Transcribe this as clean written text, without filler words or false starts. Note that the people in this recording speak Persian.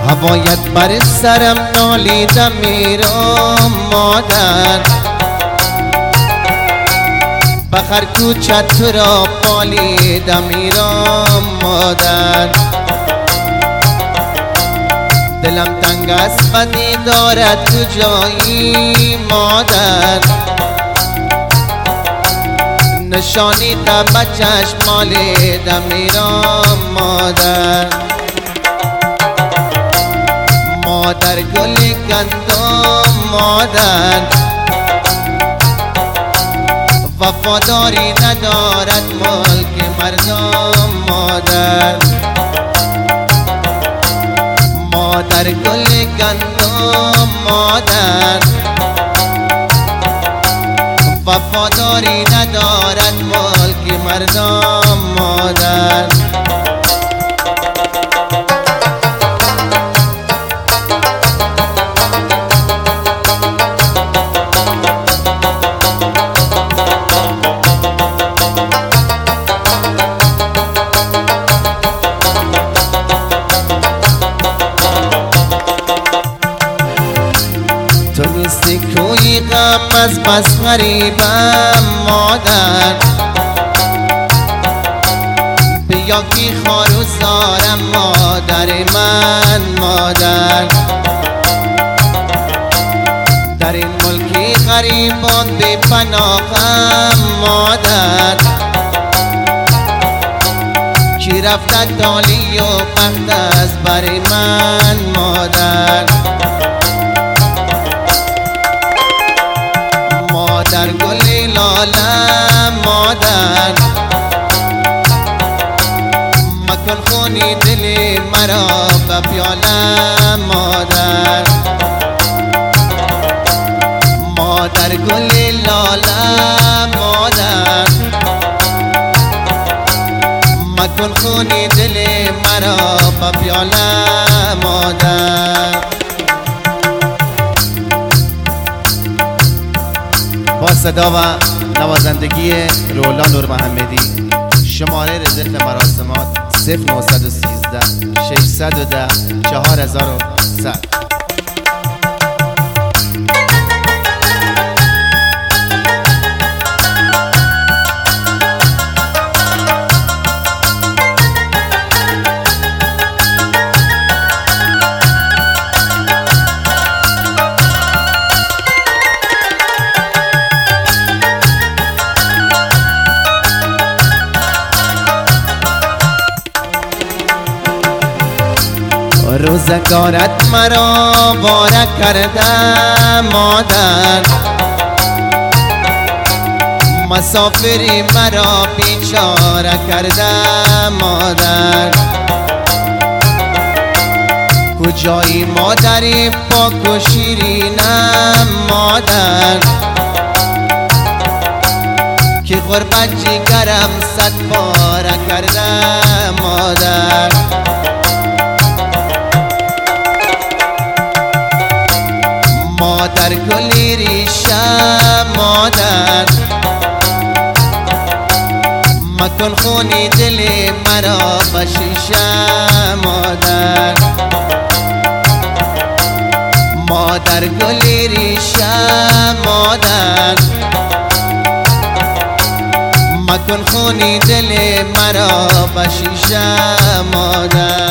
هوایت بر سرم نالیدم میرم مادر، بخر کوچت تو را پالیدم میرم مادر. دلم تنگ است و دیدارت تو جایی مادر، نشانی تا بچش مالیدم میرم مادر. مادر گل گندم مادر، وفاداری ندارد ملک مردم مادر. مادر گل گندم مادر، وفاداری ندارد ملک مردم مادر. تو نیستی کوی غم از بس غریبم مادر، بیا کی خارو زارم مادر من مادر. در این ملکی غریبان بی پناهم مادر، کی رفت دالی و بخت از بر من مادر. مادر گل لاله مادر، مکن خونی دل مرا به پیاله مادر. مادر گل لاله مادر، مکن خونی دل مرا به پیاله مادر. با صدا و نوازندگی رولا نور محمدی، شماره رزق مراسمات 0913 610 4100. روزگارت مرا واره کرده مادر، مسافری مرا بیچاره کرده مادر. کجایی مادری پاک و شیرینم مادر، که غربت جگرم صد پاره کرده مادر. مادر گلی ریشه مادر، مکن خونی دل مرا به شیشه مادر. مادر گلی ریشه مادر، مکن خونی دل مرا به شیشه مادر.